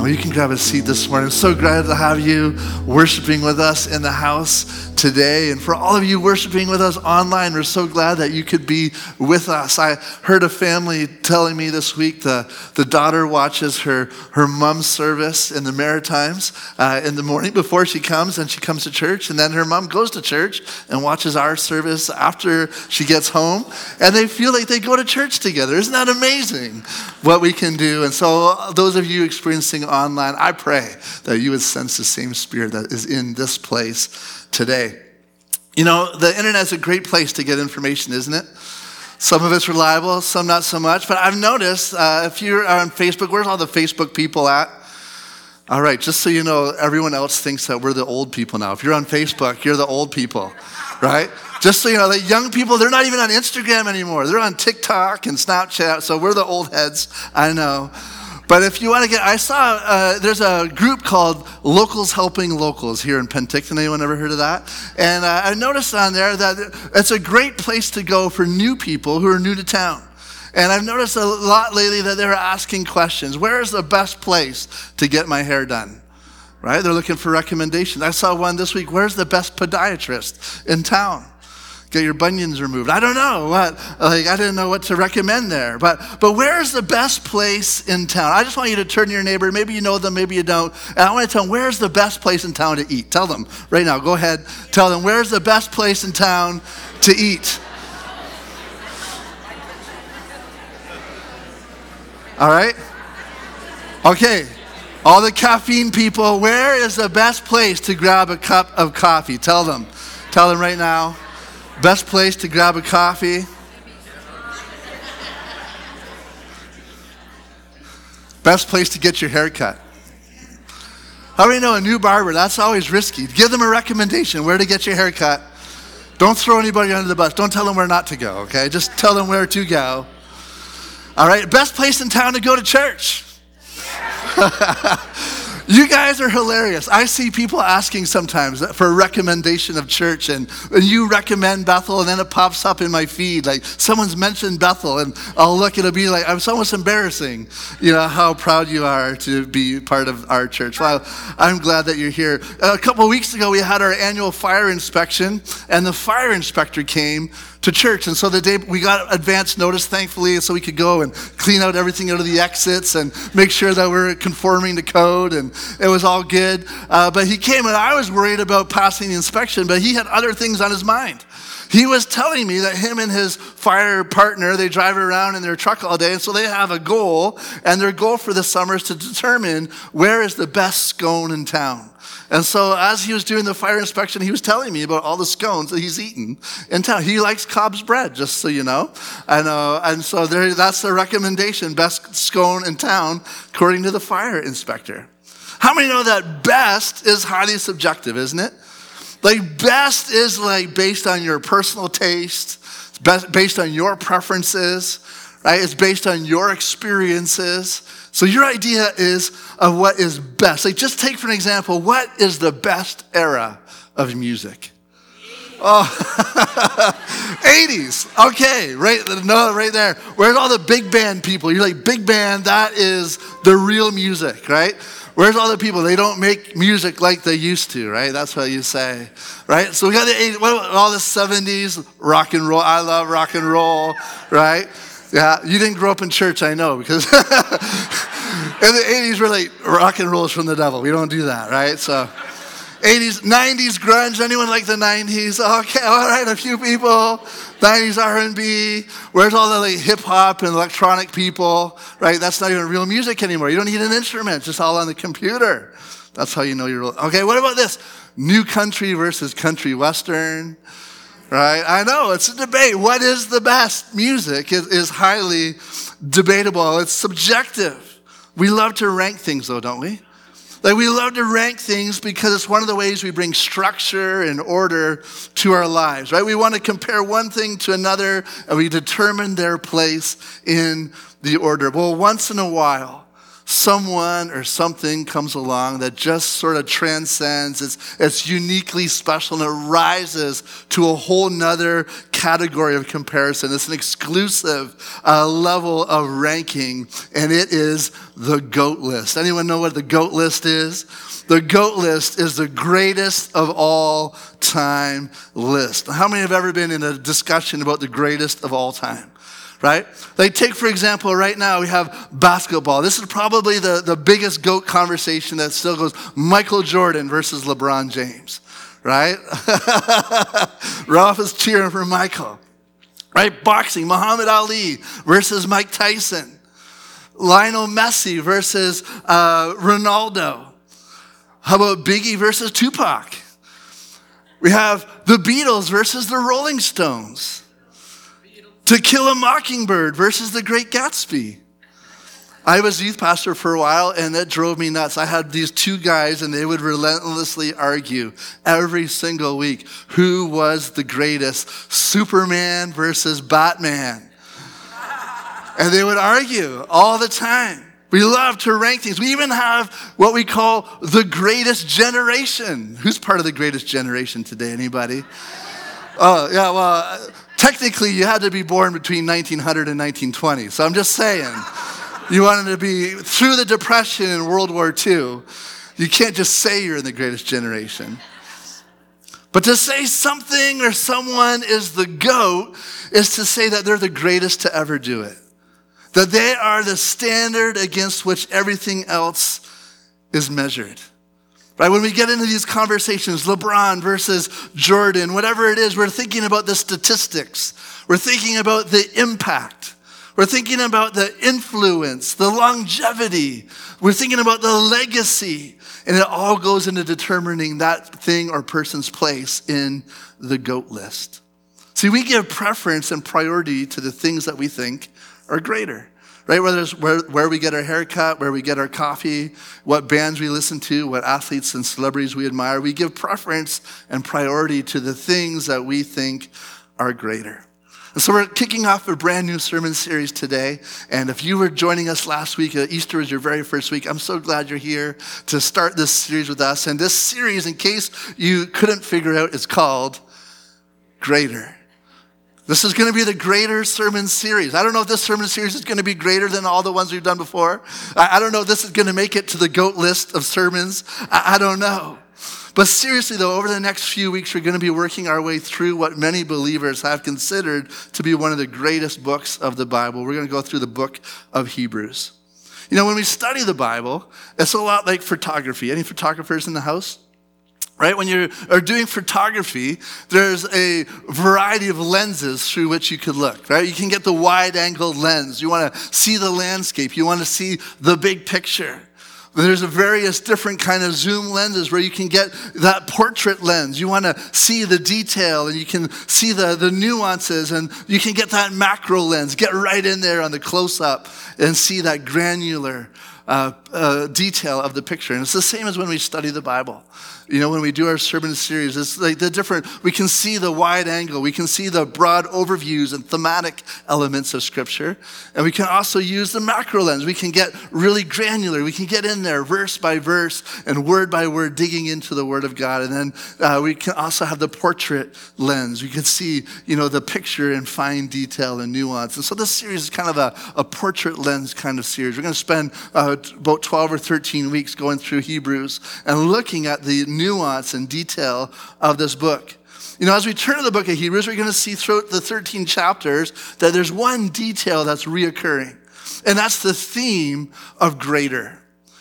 Well, you can grab a seat this morning. I'm so glad to have you worshiping with us in the house today. And for all of you worshiping with us online, we're so glad that you could be with us. I heard a family telling me this week the daughter watches her mom's service in the Maritimes in the morning before she comes, and she comes to church. And then her mom goes to church and watches our service after she gets home. And they feel like they go to church together. Isn't that amazing what we can do? And so those of you experiencing online, I pray that you would sense the same spirit that is in this place today. You know, the internet's a great place to get information, isn't it? Some of it's reliable, some not so much. But I've noticed, if you're on Facebook, where's all the Facebook people at? All right, just so you know, everyone else thinks that we're the old people now. If you're on Facebook, you're the old people, right? Just so you know, the young people, they're not even on Instagram anymore. They're on TikTok and Snapchat, so we're the old heads, I know. But if you want to I saw there's a group called Locals Helping Locals here in Penticton. Anyone ever heard of that? And I noticed on there that it's a great place to go for new people who are new to town. And I've noticed a lot lately that they're asking questions. Where is the best place to get my hair done? Right? They're looking for recommendations. I saw one this week. Where's the best podiatrist in town? Get your bunions removed. I don't know I didn't know what to recommend there. But where is the best place in town? I just want you to turn to your neighbor. Maybe you know them, maybe you don't. And I want to tell them, where's the best place in town to eat? Tell them right now. Go ahead. Tell them, where's the best place in town to eat? All right? Okay. All the caffeine people, where is the best place to grab a cup of coffee? Tell them. Tell them right now. Best place to grab a coffee. Best place to get your hair cut. How many know a new barber? That's always risky. Give them a recommendation where to get your hair cut. Don't throw anybody under the bus. Don't tell them where not to go, okay? Just tell them where to go. All right, best place in town to go to church. You guys are hilarious. I see people asking sometimes for a recommendation of church, and you recommend Bethel, and then it pops up in my feed. Like, someone's mentioned Bethel, and I'll look, it'll be like, it's almost embarrassing, you know, how proud you are to be part of our church. Well, I'm glad that you're here. A couple of weeks ago, we had our annual fire inspection, and the fire inspector came to church. And so the day we got advance notice, thankfully, so we could go and clean out everything out of the exits and make sure that we're conforming to code, and it was all good. But he came, and I was worried about passing the inspection, but he had other things on his mind. He was telling me that him and his fire partner, they drive around in their truck all day, and so they have a goal, and their goal for the summer is to determine where is the best scone in town. And so as he was doing the fire inspection, he was telling me about all the scones that he's eaten in town. He likes Cobb's bread, just so you know. And so that's the recommendation, best scone in town, according to the fire inspector. How many know that best is highly subjective, isn't it? Like, best is like based on your personal taste, based on your preferences, right? It's based on your experiences. So your idea is of what is best. Like, just take for an example, what is the best era of music? Oh, 80s. Okay, right there. Where's all the big band people? You're like, big band, that is the real music, right? Where's all the people? They don't make music like they used to, right? That's what you say, right? So we got the 80s. What about all the 70s? Rock and roll. I love rock and roll, right? Yeah, you didn't grow up in church, I know, because in the 80s, we're like, rock and roll is from the devil. We don't do that, right? So 80s, 90s grunge. Anyone like the 90s? Okay, all right, a few people. 90s R&B. Where's all the like hip hop and electronic people, right? That's not even real music anymore. You don't need an instrument, just all on the computer. That's how you know you're real. Okay, what about this? New country versus country western. Right? I know, it's a debate. What is the best music is highly debatable. It's subjective. We love to rank things, though, don't we? Like, we love to rank things because it's one of the ways we bring structure and order to our lives, right? We want to compare one thing to another, and we determine their place in the order. Well, once in a while, someone or something comes along that just sort of transcends, it's uniquely special, and it rises to a whole nother category of comparison. It's an exclusive level of ranking, and it is the GOAT list. Anyone know what the GOAT list is? The GOAT list is the greatest of all time list. How many have ever been in a discussion about the greatest of all time? Right? Like take, for example, right now we have basketball. This is probably the biggest GOAT conversation that still goes Michael Jordan versus LeBron James. Right? Ralph is cheering for Michael. Right? Boxing, Muhammad Ali versus Mike Tyson. Lionel Messi versus Ronaldo. How about Biggie versus Tupac? We have the Beatles versus the Rolling Stones. To Kill a Mockingbird versus The Great Gatsby. I was youth pastor for a while, and that drove me nuts. I had these two guys, and they would relentlessly argue every single week who was the greatest, Superman versus Batman. And they would argue all the time. We love to rank things. We even have what we call the greatest generation. Who's part of the greatest generation today? Anybody? Oh, yeah, well, technically you had to be born between 1900 and 1920. So I'm just saying. You wanted to be through the Depression and World War II. You can't just say you're in the greatest generation. But to say something or someone is the GOAT is to say that they're the greatest to ever do it. That they are the standard against which everything else is measured. Right? When we get into these conversations, LeBron versus Jordan, whatever it is, we're thinking about the statistics. We're thinking about the impact. We're thinking about the influence, the longevity. We're thinking about the legacy. And it all goes into determining that thing or person's place in the GOAT list. See, we give preference and priority to the things that we think are greater. Right? Whether it's where we get our haircut, where we get our coffee, what bands we listen to, what athletes and celebrities we admire. We give preference and priority to the things that we think are greater. And so we're kicking off a brand new sermon series today. And if you were joining us last week, Easter was your very first week, I'm so glad you're here to start this series with us. And this series, in case you couldn't figure out, is called Greater. This is going to be the greater sermon series. I don't know if this sermon series is going to be greater than all the ones we've done before. I don't know if this is going to make it to the GOAT list of sermons. I don't know. But seriously, though, over the next few weeks, we're going to be working our way through what many believers have considered to be one of the greatest books of the Bible. We're going to go through the book of Hebrews. You know, when we study the Bible, it's a lot like photography. Any photographers in the house? Right? When you are doing photography, there's a variety of lenses through which you could look, right? You can get the wide-angle lens. You want to see the landscape. You want to see the big picture. There's a various different kind of zoom lenses where you can get that portrait lens. You want to see the detail and you can see the nuances, and you can get that macro lens. Get right in there on the close-up and see that granular detail of the picture. And it's the same as when we study the Bible. You know, when we do our sermon series, it's like we can see the wide angle, we can see the broad overviews and thematic elements of Scripture, and we can also use the macro lens. We can get really granular. We can get in there verse by verse and word by word, digging into the Word of God. And then we can also have the portrait lens. We can see, you know, the picture in fine detail and nuance. And so this series is kind of a portrait lens kind of series. We're going to spend about 12 or 13 weeks going through Hebrews and looking at the nuance and detail of this book. You know, as we turn to the book of Hebrews, we're going to see throughout the 13 chapters that there's one detail that's reoccurring, and that's the theme of greater.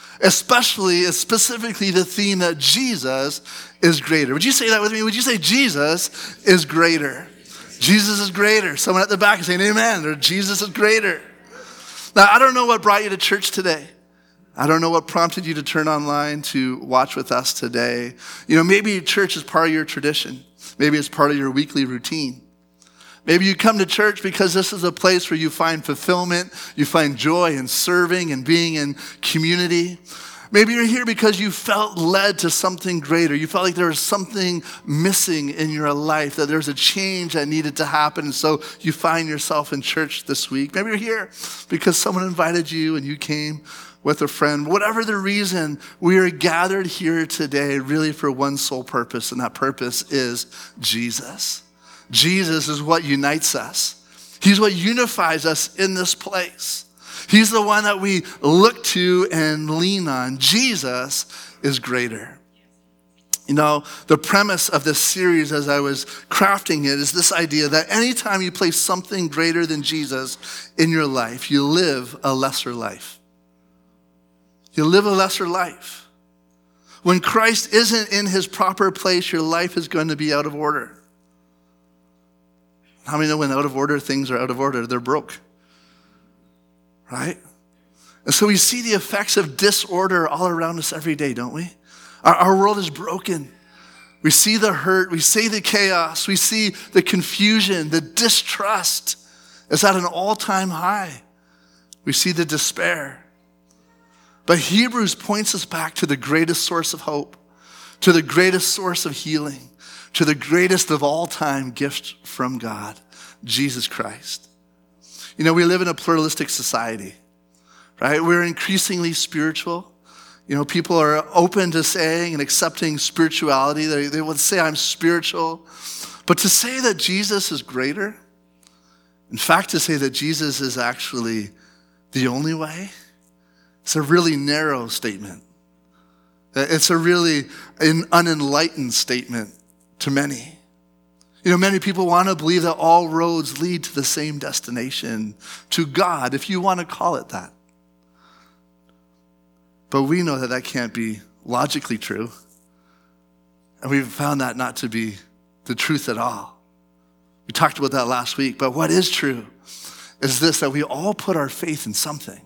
Specifically the theme that Jesus is greater. Would you say that with me? Would you say Jesus is greater? Jesus is greater. Someone at the back is saying amen, or Jesus is greater. Now, I don't know what brought you to church today. I don't know what prompted you to turn online to watch with us today. You know, maybe church is part of your tradition. Maybe it's part of your weekly routine. Maybe you come to church because this is a place where you find fulfillment, you find joy in serving and being in community. Maybe you're here because you felt led to something greater. You felt like there was something missing in your life, that there was a change that needed to happen, and so you find yourself in church this week. Maybe you're here because someone invited you and you came with a friend. Whatever the reason, we are gathered here today really for one sole purpose, and that purpose is Jesus. Jesus is what unites us. He's what unifies us in this place. He's the one that we look to and lean on. Jesus is greater. You know, the premise of this series as I was crafting it is this idea that anytime you place something greater than Jesus in your life, you live a lesser life. You live a lesser life. When Christ isn't in his proper place, your life is going to be out of order. How many know when out of order, things are out of order? They're broke, right? And so we see the effects of disorder all around us every day, don't we? Our world is broken. We see the hurt. We see the chaos. We see the confusion, the distrust is at an all-time high. We see the despair. But Hebrews points us back to the greatest source of hope, to the greatest source of healing, to the greatest of all time gift from God, Jesus Christ. You know, we live in a pluralistic society, right? We're increasingly spiritual. You know, people are open to saying and accepting spirituality. They would say, I'm spiritual. But to say that Jesus is greater, in fact, to say that Jesus is actually the only way, it's a really narrow statement. It's a really unenlightened statement to many. You know, many people want to believe that all roads lead to the same destination, to God, if you want to call it that. But we know that that can't be logically true. And we've found that not to be the truth at all. We talked about that last week. But what is true is this, that we all put our faith in something.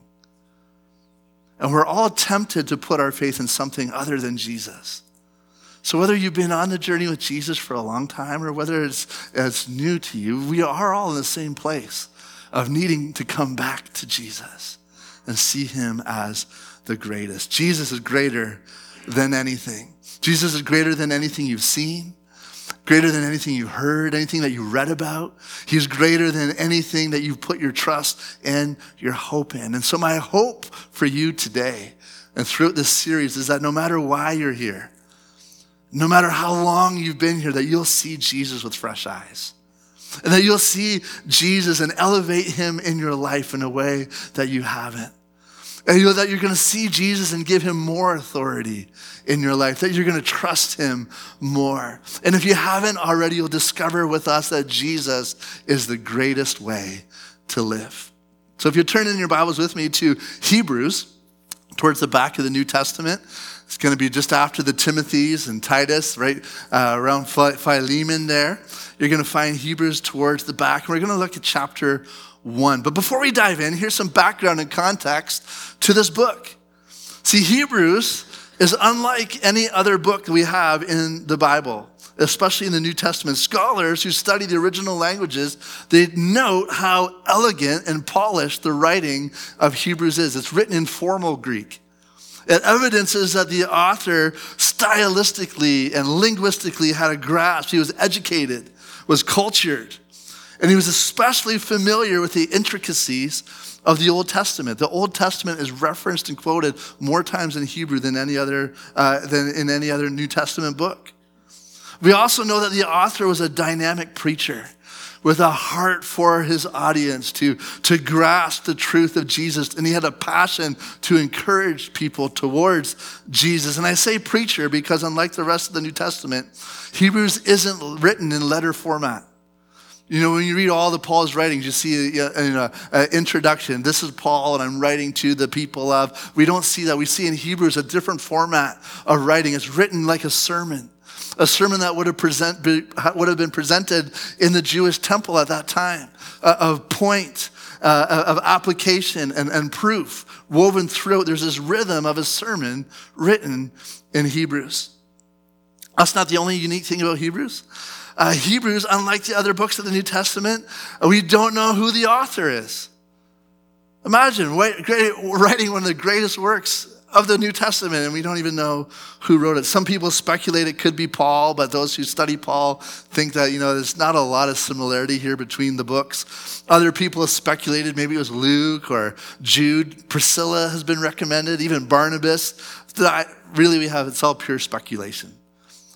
And we're all tempted to put our faith in something other than Jesus. So whether you've been on the journey with Jesus for a long time or whether it's new to you, we are all in the same place of needing to come back to Jesus and see him as the greatest. Jesus is greater than anything. Jesus is greater than anything you've seen, greater than anything you heard, anything that you read about. He's greater than anything that you've put your trust and your hope in. And so my hope for you today and throughout this series is that no matter why you're here, no matter how long you've been here, that you'll see Jesus with fresh eyes. And that you'll see Jesus and elevate him in your life in a way that you haven't. And that you're going to see Jesus and give him more authority in your life, that you're going to trust him more. And if you haven't already, you'll discover with us that Jesus is the greatest way to live. So if you turn in your Bibles with me to Hebrews, towards the back of the New Testament, it's going to be just after the Timothys and Titus, right around Philemon there. You're going to find Hebrews towards the back. And we're going to look at chapter 1. But before we dive in, here's some background and context to this book. See, Hebrews is unlike any other book that we have in the Bible, especially in the New Testament. Scholars who study the original languages, they note how elegant and polished the writing of Hebrews is. It's written in formal Greek. It evidences that the author stylistically and linguistically had a grasp. He was educated, was cultured, and he was especially familiar with the intricacies of the Old Testament. The Old Testament is referenced and quoted more times in Hebrew than in any other New Testament book. We also know that the author was a dynamic preacher with a heart for his audience to grasp the truth of Jesus. And he had a passion to encourage people towards Jesus. And I say preacher because unlike the rest of the New Testament, Hebrews isn't written in letter format. You know, when you read all the Paul's writings, you see an introduction. This is Paul, and I'm writing to the people of. We don't see that. We see in Hebrews a different format of writing. It's written like a sermon that would have been presented in the Jewish temple at that time, of point, of application and proof woven throughout. There's this rhythm of a sermon written in Hebrews. That's not the only unique thing about Hebrews. Hebrews, unlike the other books of the New Testament, we don't know who the author is. Imagine writing one of the greatest works of the New Testament, and we don't even know who wrote it. Some people speculate it could be Paul, but those who study Paul think that, there's not a lot of similarity here between the books. Other people have speculated maybe it was Luke or Jude. Priscilla has been recommended, even Barnabas. Really, it's all pure speculation.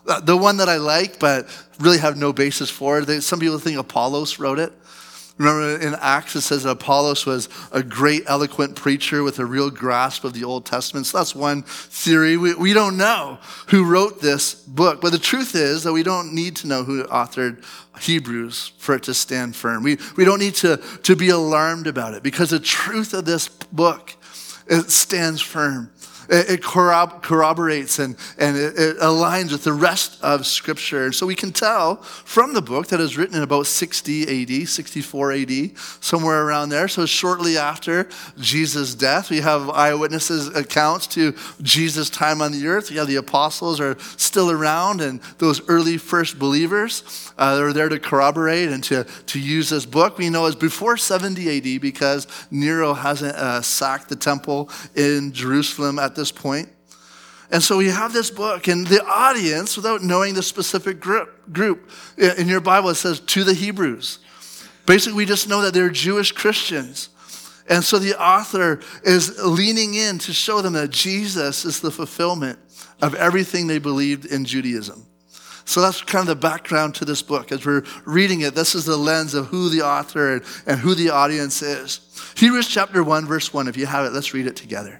The one that I like, but really have no basis for, some people think Apollos wrote it. Remember in Acts it says that Apollos was a great eloquent preacher with a real grasp of the Old Testament. So that's one theory. We don't know who wrote this book. But the truth is that we don't need to know who authored Hebrews for it to stand firm. We don't need to be alarmed about it, because the truth of this book, it stands firm. It corroborates and it aligns with the rest of Scripture. And so we can tell from the book that it was written in about 60 AD, 64 AD, somewhere around there. So shortly after Jesus' death, we have eyewitnesses accounts to Jesus' time on the earth. We have the apostles are still around, and those early first believers are there to corroborate and to use this book. We know it's before 70 AD because Nero hasn't sacked the temple in Jerusalem at this point. And so we have this book, and the audience, without knowing the specific group, in your Bible it says to the Hebrews. Basically, we just know that they're Jewish Christians. And so the author is leaning in to show them that Jesus is the fulfillment of everything they believed in Judaism. So that's kind of the background to this book. As we're reading it, this is the lens of who the author and who the audience is. Hebrews chapter 1, verse 1, if you have it, let's read it together.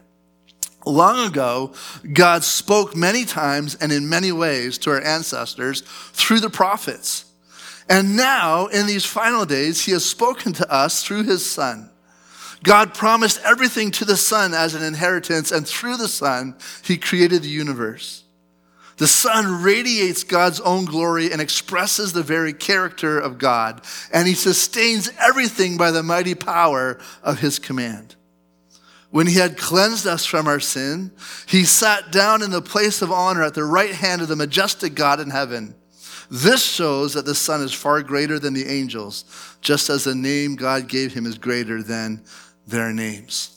Long ago, God spoke many times and in many ways to our ancestors through the prophets. And now, in these final days, he has spoken to us through his Son. God promised everything to the Son as an inheritance, and through the Son, he created the universe. The Son radiates God's own glory and expresses the very character of God, and he sustains everything by the mighty power of his command. When he had cleansed us from our sin, he sat down in the place of honor at the right hand of the majestic God in heaven. This shows that the Son is far greater than the angels, just as the name God gave him is greater than their names.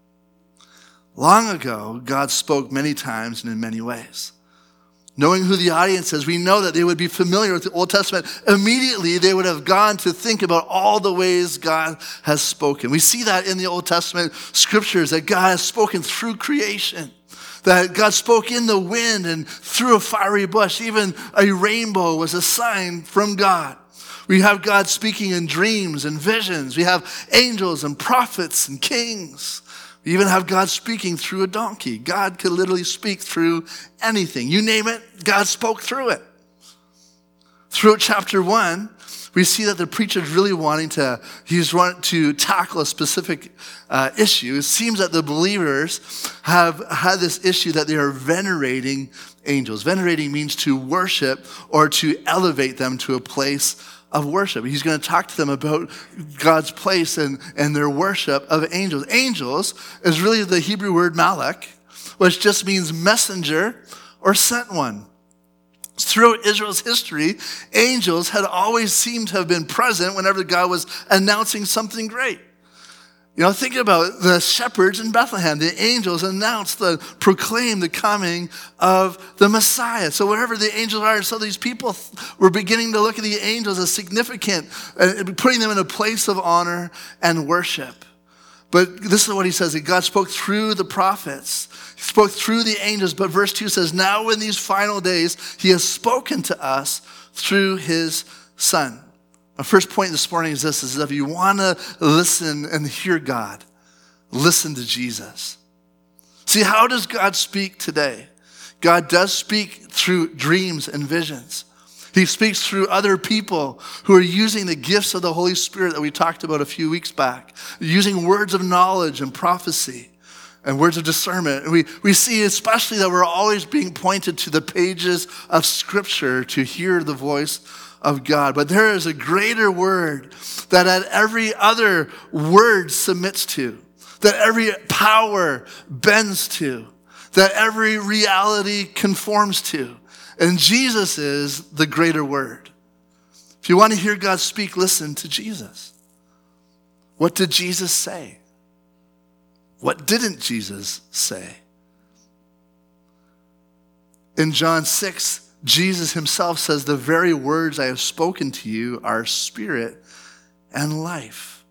Long ago, God spoke many times and in many ways. Knowing who the audience is, we know that they would be familiar with the Old Testament. Immediately, they would have gone to think about all the ways God has spoken. We see that in the Old Testament scriptures, that God has spoken through creation, that God spoke in the wind and through a fiery bush. Even a rainbow was a sign from God. We have God speaking in dreams and visions. We have angels and prophets and kings. We even have God speaking through a donkey. God could literally speak through anything. You name it, God spoke through it. Throughout chapter 1, we see that the preacher is really wanting to tackle a specific issue. It seems that the believers have had this issue that they are venerating angels. Venerating means to worship or to elevate them to a place of worship. He's going to talk to them about God's place and their worship of angels. Angels is really the Hebrew word malak, which just means messenger or sent one. Throughout Israel's history, angels had always seemed to have been present whenever God was announcing something great. You know, think about the shepherds in Bethlehem. The angels proclaimed the coming of the Messiah. So wherever the angels are, so these people were beginning to look at the angels as significant, putting them in a place of honor and worship. But this is what he says, that God spoke through the prophets. He spoke through the angels. But verse 2 says, now in these final days, he has spoken to us through his Son. My first point this morning is this, is that if you want to listen and hear God, listen to Jesus. See, how does God speak today? God does speak through dreams and visions. He speaks through other people who are using the gifts of the Holy Spirit that we talked about a few weeks back, using words of knowledge and prophecy and words of discernment. And we see especially that we're always being pointed to the pages of Scripture to hear the voice of God. But there is a greater word that every other word submits to, that every power bends to, that every reality conforms to. And Jesus is the greater word. If you want to hear God speak, listen to Jesus. What did Jesus say? What didn't Jesus say? In John 6, Jesus himself says, the very words I have spoken to you are spirit and life.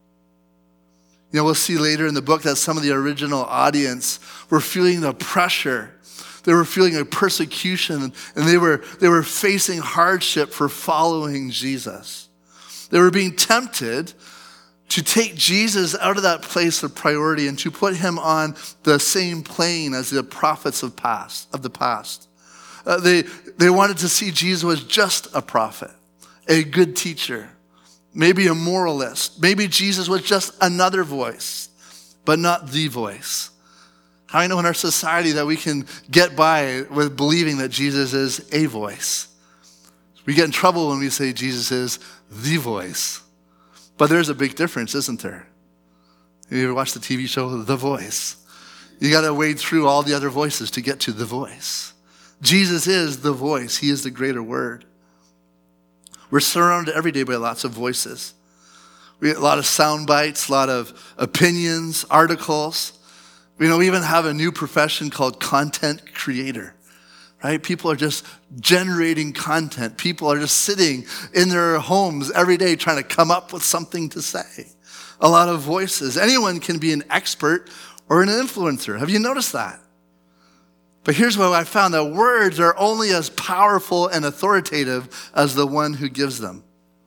You know, we'll see later in the book that some of the original audience were feeling the pressure They were feeling a persecution, and they were facing hardship for following Jesus. They were being tempted to take Jesus out of that place of priority and to put him on the same plane as the prophets of the past. They wanted to see Jesus as just a prophet, a good teacher, maybe a moralist. Maybe Jesus was just another voice, but not the voice. How I know in our society that we can get by with believing that Jesus is a voice. We get in trouble when we say Jesus is the voice. But there's a big difference, isn't there? You ever watch the TV show The Voice? You got to wade through all the other voices to get to the voice. Jesus is the voice. He is the greater word. We're surrounded every day by lots of voices. We get a lot of sound bites, a lot of opinions, articles. We even have a new profession called content creator, right? People are just generating content. People are just sitting in their homes every day trying to come up with something to say. A lot of voices. Anyone can be an expert or an influencer. Have you noticed that? But here's what I found, that words are only as powerful and authoritative as the one who gives them.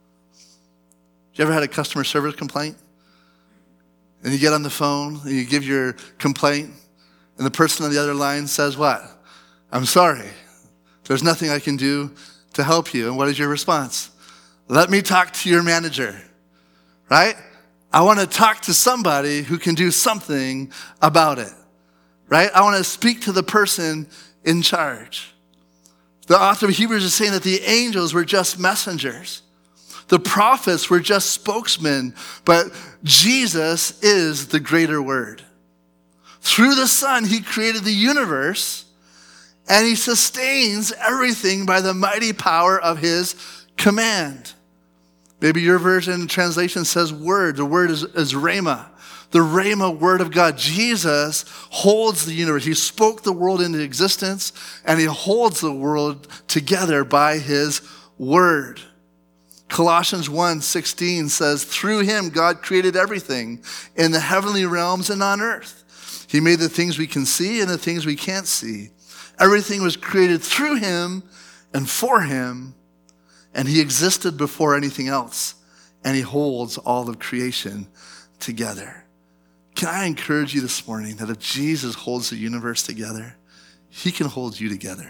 You ever had a customer service complaint? And you get on the phone and you give your complaint, and the person on the other line says what? I'm sorry. There's nothing I can do to help you. And what is your response? Let me talk to your manager, right? I want to talk to somebody who can do something about it, right? I want to speak to the person in charge. The author of Hebrews is saying that the angels were just messengers. The prophets were just spokesmen, but Jesus is the greater word. Through the Son, he created the universe, and he sustains everything by the mighty power of his command. Maybe your version translation says word. The word is rhema. The rhema word of God. Jesus holds the universe. He spoke the world into existence, and he holds the world together by his word. Colossians 1:16 says, through him God created everything in the heavenly realms and on earth. He made the things we can see and the things we can't see. Everything was created through him and for him, and he existed before anything else, and he holds all of creation together. Can I encourage you this morning that if Jesus holds the universe together, he can hold you together.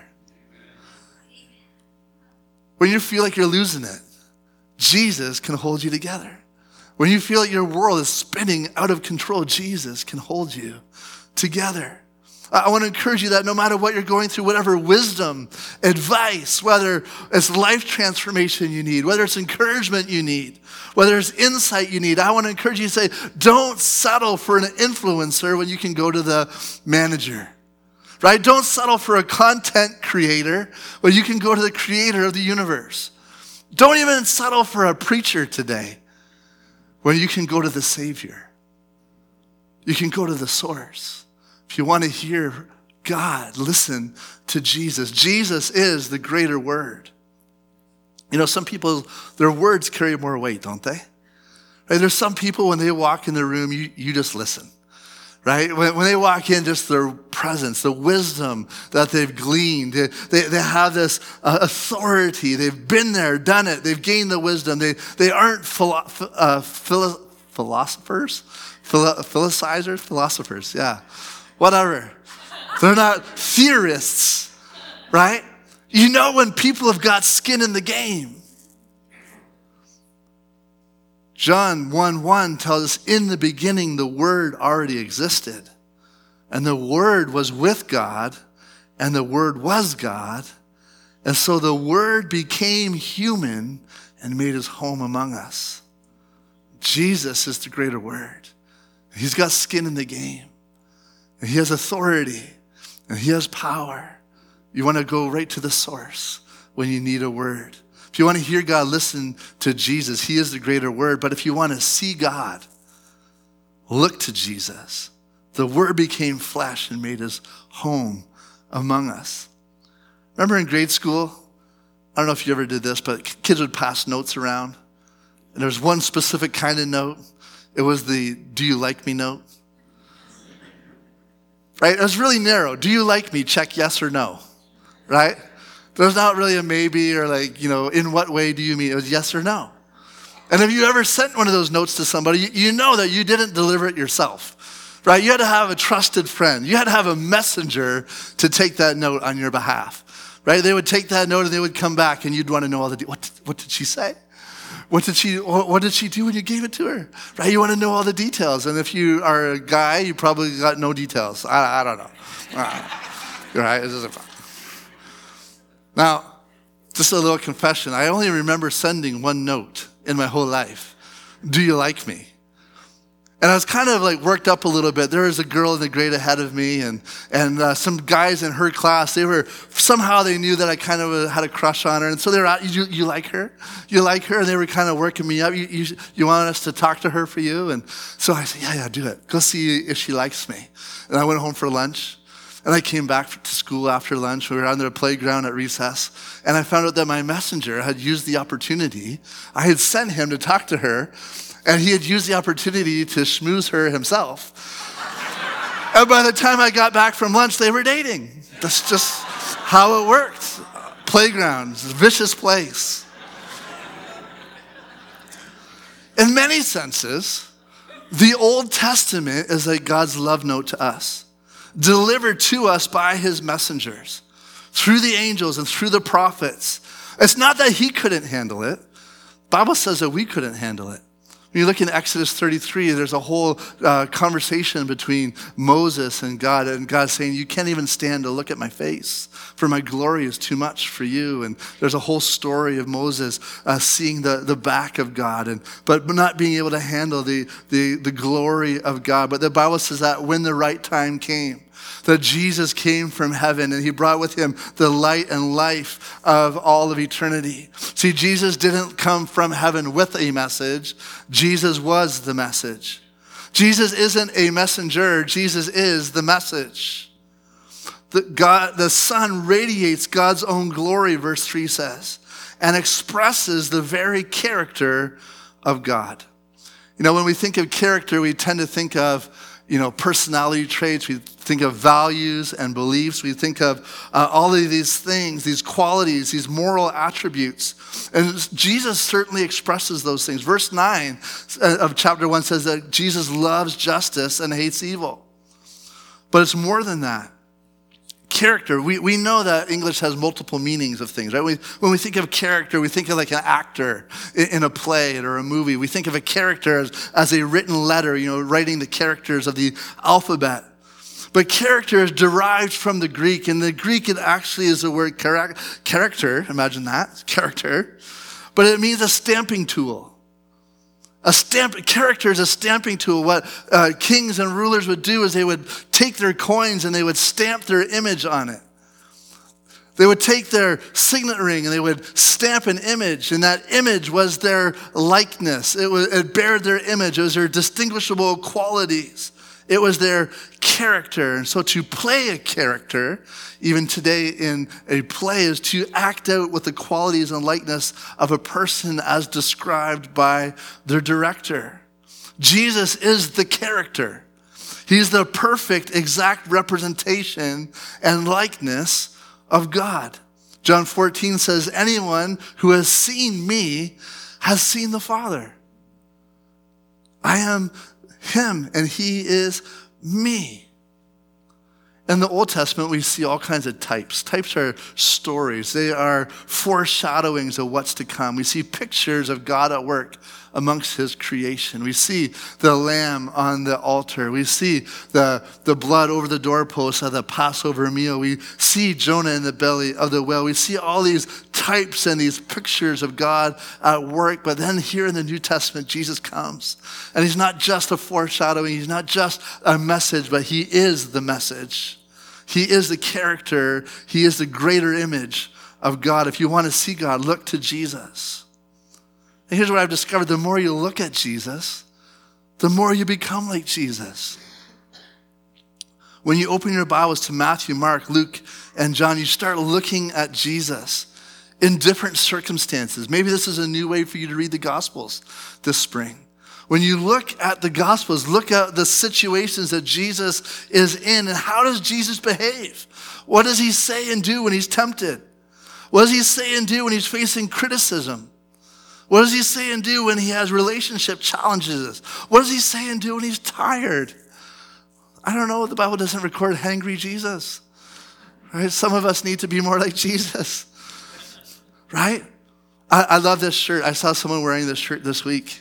When you feel like you're losing it, Jesus can hold you together. When you feel like your world is spinning out of control, Jesus can hold you together. I want to encourage you that no matter what you're going through, whatever wisdom, advice, whether it's life transformation you need, whether it's encouragement you need, whether it's insight you need, I want to encourage you to say, don't settle for an influencer when you can go to the manager, right? Don't settle for a content creator when you can go to the creator of the universe. Don't even settle for a preacher today when you can go to the Savior. You can go to the source. If you want to hear God, listen to Jesus. Jesus is the greater word. Some people, their words carry more weight, don't they? Right? There's some people, when they walk in the room, you just listen. Right? When they walk in, just their presence, the wisdom that they've gleaned, they have this authority. They've been there, done it. They've gained the wisdom. They aren't philosophers, yeah, whatever. They're not theorists, right? You know when people have got skin in the game. John 1:1 tells us, in the beginning, the Word already existed. And the Word was with God, and the Word was God. And so the Word became human and made his home among us. Jesus is the greater word. He's got skin in the game. And he has authority. And he has power. You want to go right to the source when you need a word. If you want to hear God, listen to Jesus. He is the greater word. But if you want to see God, look to Jesus. The word became flesh and made his home among us. Remember in grade school? I don't know if you ever did this, but kids would pass notes around. And there was one specific kind of note. It was the "do you like me" note. right? It was really narrow. Do you like me? Check yes or no, right? There's not really a maybe or in what way do you mean? It was yes or no. And if you ever sent one of those notes to somebody, you know that you didn't deliver it yourself, right? You had to have a trusted friend. You had to have a messenger to take that note on your behalf, right? They would take that note and they would come back and you'd want to know all the what did she say? What did she do when you gave it to her? Right? You want to know all the details. And if you are a guy, you probably got no details. I don't know. Right? Now, just a little confession. I only remember sending one note in my whole life. Do you like me? And I was kind of worked up a little bit. There was a girl in the grade ahead of me and some guys in her class, somehow they knew that I kind of had a crush on her. And so they were out, you like her? You like her? And they were kind of working me up. You want us to talk to her for you? And so I said, yeah, do it. Go see if she likes me. And I went home for lunch. And I came back to school after lunch. We were on the playground at recess. And I found out that my messenger had used the opportunity. I had sent him to talk to her. And he had used the opportunity to schmooze her himself. And by the time I got back from lunch, they were dating. That's just how it worked. Playgrounds, vicious place. In many senses, the Old Testament is like God's love note to us, delivered to us by his messengers, through the angels and through the prophets. It's not that he couldn't handle it. The Bible says that we couldn't handle it. When you look in Exodus 33, there's a whole conversation between Moses and God saying, you can't even stand to look at my face, for my glory is too much for you. And there's a whole story of Moses seeing the back of God, but not being able to handle the glory of God. But the Bible says that when the right time came, that Jesus came from heaven and he brought with him the light and life of all of eternity. See, Jesus didn't come from heaven with a message. Jesus was the message. Jesus isn't a messenger. Jesus is the message. The Son radiates God's own glory, verse 3 says, and expresses the very character of God. When we think of character, we tend to think of personality traits. We think of values and beliefs. We think of all of these things, these qualities, these moral attributes. And Jesus certainly expresses those things. Verse 9 of chapter 1 says that Jesus loves justice and hates evil. But it's more than that. Character, we know that English has multiple meanings of things, right? When we think of character, we think of an actor in a play or a movie. We think of a character as a written letter, writing the characters of the alphabet. But character is derived from the Greek. In the Greek, it actually is the word character. Imagine that, character. But it means a stamping tool. Character is a stamping tool. What kings and rulers would do is they would take their coins and they would stamp their image on it. They would take their signet ring and they would stamp an image, and that image was their likeness. It bared their image. It was their distinguishable qualities. It was their character. And so to play a character, even today in a play, is to act out with the qualities and likeness of a person as described by their director. Jesus is the character. He's the perfect, exact representation and likeness of God. John 14 says, anyone who has seen me has seen the Father. I am him and he is me. In the Old Testament, we see all kinds of types. Types are stories. They are foreshadowings of what's to come. We see pictures of God at work amongst his creation. We see the lamb on the altar. We see the blood over the doorpost of the Passover meal. We see Jonah in the belly of the whale. We see all these types and these pictures of God at work. But then here in the New Testament, Jesus comes. And he's not just a foreshadowing. He's not just a message, but he is the message. He is the character. He is the greater image of God. If you want to see God, look to Jesus. And here's what I've discovered. The more you look at Jesus, the more you become like Jesus. When you open your Bibles to Matthew, Mark, Luke, and John, you start looking at Jesus in different circumstances. Maybe this is a new way for you to read the Gospels this spring. When you look at the Gospels, look at the situations that Jesus is in, and how does Jesus behave? What does he say and do when he's tempted? What does he say and do when he's facing criticism? What does he say and do when he has relationship challenges? What does he say and do when he's tired? I don't know, the Bible doesn't record hangry Jesus. Right? Some of us need to be more like Jesus. Right? I love this shirt. I saw someone wearing this shirt this week.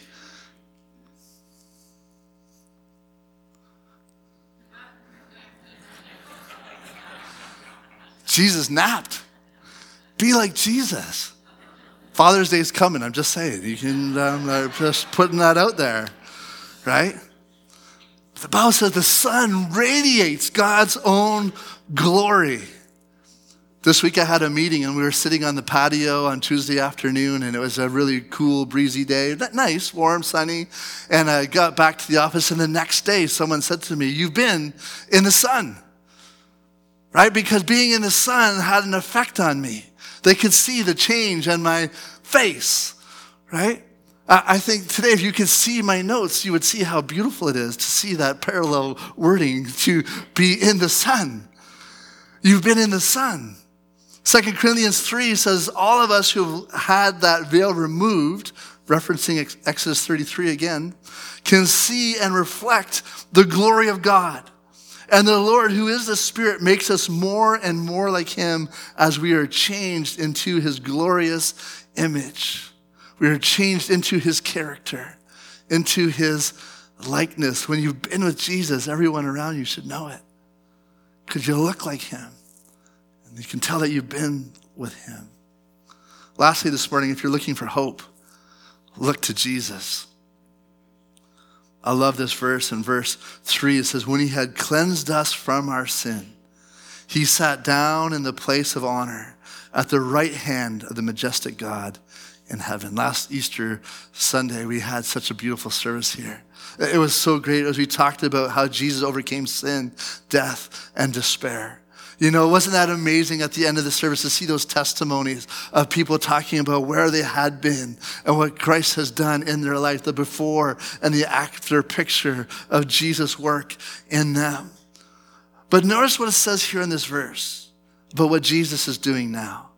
Jesus napped. Be like Jesus. Father's Day is coming. I'm just saying. You can just putting that out there, right? The Bible says the sun radiates God's own glory. This week I had a meeting and we were sitting on the patio on Tuesday afternoon, and it was a really cool, breezy day. Nice, warm, sunny. And I got back to the office, and the next day someone said to me, "You've been in the sun." Right? Because being in the sun had an effect on me. They could see the change on my face, right? I think today if you could see my notes, you would see how beautiful it is to see that parallel wording, to be in the sun. You've been in the sun. 2 Corinthians 3 says, all of us who have had that veil removed, referencing Exodus 33 again, can see and reflect the glory of God. And the Lord, who is the Spirit, makes us more and more like him as we are changed into his glorious image. We are changed into his character, into his likeness. When you've been with Jesus, everyone around you should know it, because you look like him. And you can tell that you've been with him. Lastly this morning, if you're looking for hope, look to Jesus. I love this verse. In verse 3, it says, when he had cleansed us from our sin, he sat down in the place of honor at the right hand of the majestic God in heaven. Last Easter Sunday, we had such a beautiful service here. It was so great as we talked about how Jesus overcame sin, death, and despair. You know, wasn't that amazing at the end of the service to see those testimonies of people talking about where they had been and what Christ has done in their life, the before and the after picture of Jesus' work in them. But notice what it says here in this verse about what Jesus is doing now.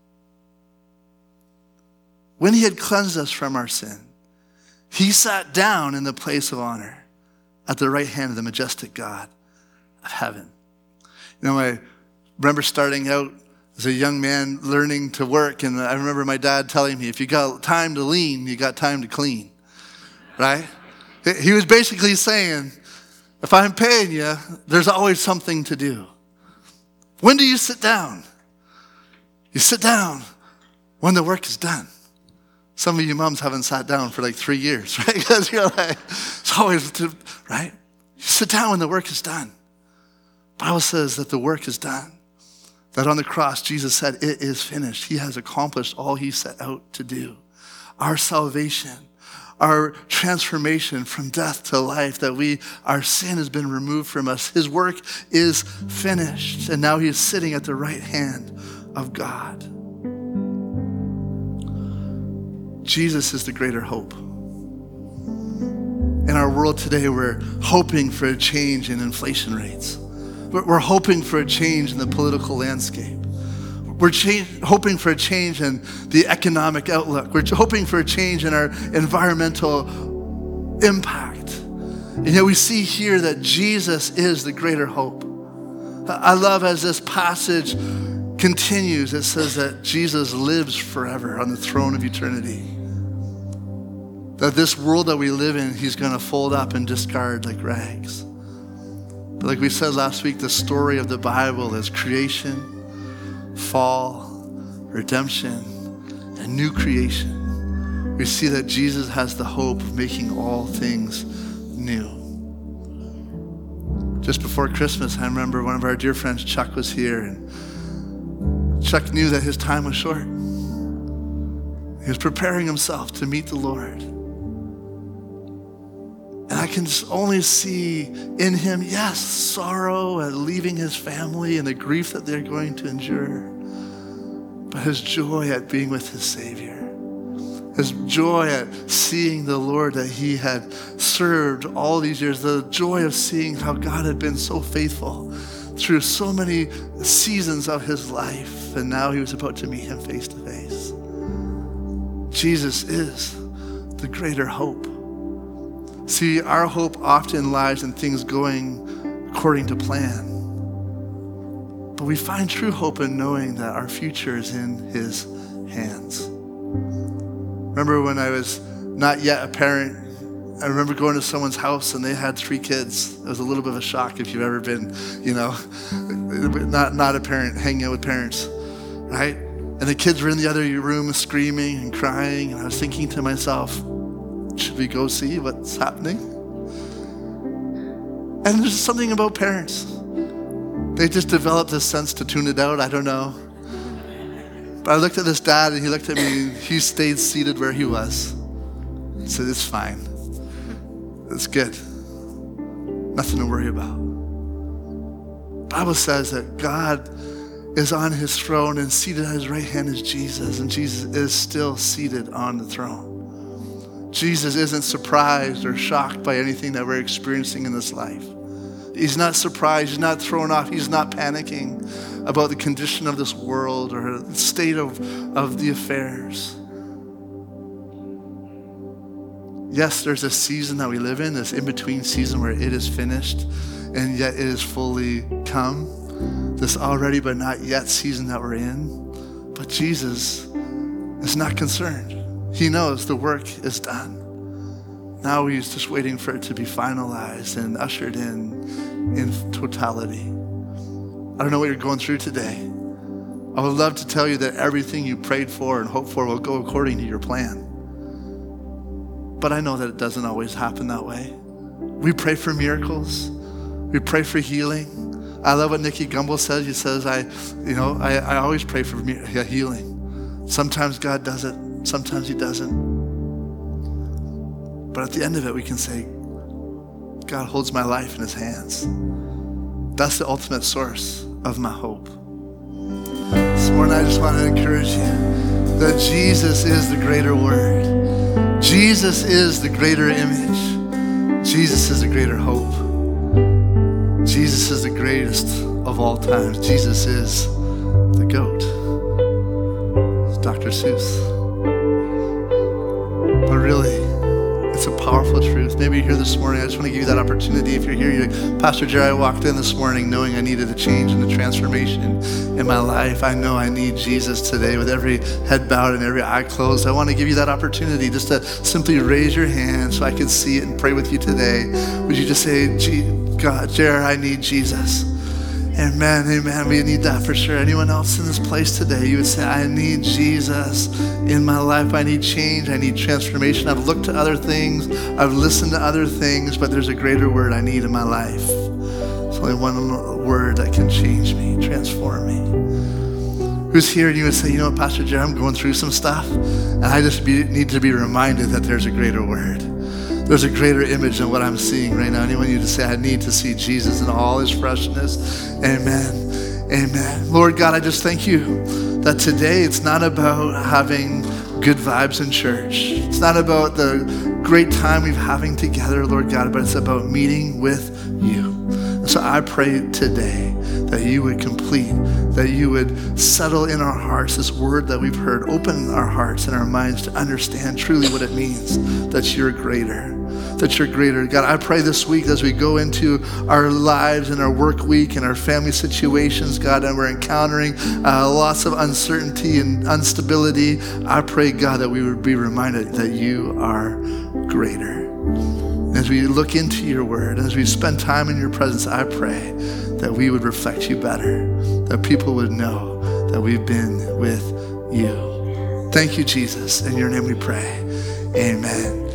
When he had cleansed us from our sin, he sat down in the place of honor at the right hand of the majestic God of heaven. You know, I remember starting out as a young man learning to work, and I remember my dad telling me, if you got time to lean, you got time to clean, right? He was basically saying, if I'm paying you, there's always something to do. When do you sit down? You sit down when the work is done. Some of you moms haven't sat down for like 3 years, right? Because you're like, it's always, right? You sit down when the work is done. The Bible says that the work is done. That on the cross, Jesus said, it is finished. He has accomplished all he set out to do. Our salvation, our transformation from death to life, that our sin has been removed from us. His work is finished. And now he is sitting at the right hand of God. Jesus is the greater hope. In our world today, we're hoping for a change in inflation rates. We're hoping for a change in the political landscape. We're hoping for a change in the economic outlook. We're hoping for a change in our environmental impact. And yet we see here that Jesus is the greater hope. I love as this passage continues, it says that Jesus lives forever on the throne of eternity. That this world that we live in, he's going to fold up and discard like rags. But like we said last week, the story of the Bible is creation, fall, redemption, and new creation. We see that Jesus has the hope of making all things new. Just before Christmas, I remember one of our dear friends, Chuck, was here, and Chuck knew that his time was short. He was preparing himself to meet the Lord. And I can only see in him, yes, sorrow at leaving his family and the grief that they're going to endure, but his joy at being with his Savior. his joy at seeing the Lord that he had served all these years, the joy of seeing how God had been so faithful through so many seasons of his life, and now he was about to meet him face to face. Jesus is the greater hope. See, our hope often lies in things going according to plan. But we find true hope in knowing that our future is in his hands. Remember when I was not yet a parent, I remember going to someone's house and they had 3 kids. It was a little bit of a shock if you've ever been, not a parent, hanging out with parents, right? And the kids were in the other room screaming and crying, and I was thinking to myself, should we go see what's happening? And there's something about parents. They just developed this sense to tune it out, I don't know. But I looked at this dad and he looked at me, he stayed seated where he was. He said, it's fine. It's good. Nothing to worry about. The Bible says that God is on his throne and seated at his right hand is Jesus, and Jesus is still seated on the throne. Jesus isn't surprised or shocked by anything that we're experiencing in this life. He's not surprised, he's not thrown off, he's not panicking about the condition of this world or the state of the affairs. Yes, there's a season that we live in, this in-between season where it is finished and yet it is fully come. This already but not yet season that we're in. But Jesus is not concerned. He knows the work is done. Now he's just waiting for it to be finalized and ushered in totality. I don't know what you're going through today. I would love to tell you that everything you prayed for and hoped for will go according to your plan. But I know that it doesn't always happen that way. We pray for miracles. We pray for healing. I love what Nicky Gumbel says. He says, I always pray for healing. Sometimes God does it. Sometimes he doesn't. But at the end of it, we can say, God holds my life in his hands. That's the ultimate source of my hope. This morning, I just want to encourage you that Jesus is the greater word. Jesus is the greater image. Jesus is the greater hope. Jesus is the greatest of all times. Jesus is the GOAT. It's Dr. Seuss. But really, it's a powerful truth. Maybe you're here this morning. I just want to give you that opportunity. If you're here, Pastor Jerry, I walked in this morning knowing I needed a change and a transformation in my life. I know I need Jesus today. With every head bowed and every eye closed, I want to give you that opportunity just to simply raise your hand so I can see it and pray with you today. Would you just say, God, Jerry, I need Jesus. Amen, amen. We need that for sure. Anyone else in this place today, you would say, I need Jesus in my life. I need change. I need transformation. I've looked to other things. I've listened to other things, but there's a greater word I need in my life. There's only one word that can change me, transform me. Who's here and you would say, you know what, Pastor Jerry, I'm going through some stuff, and I just need to be reminded that there's a greater word. There's a greater image than what I'm seeing right now. Anyone you to say, I need to see Jesus in all his freshness. Amen. Amen. Lord God, I just thank you that today it's not about having good vibes in church. It's not about the great time we're having together, Lord God, but it's about meeting with you. And so I pray today that you would complete, that you would settle in our hearts this word that we've heard, open our hearts and our minds to understand truly what it means that you're greater. That you're greater. God, I pray this week as we go into our lives and our work week and our family situations, God, and we're encountering lots of uncertainty and instability, I pray, God, that we would be reminded that you are greater. As we look into your word, as we spend time in your presence, I pray that we would reflect you better, that people would know that we've been with you. Thank you, Jesus. In your name we pray. Amen.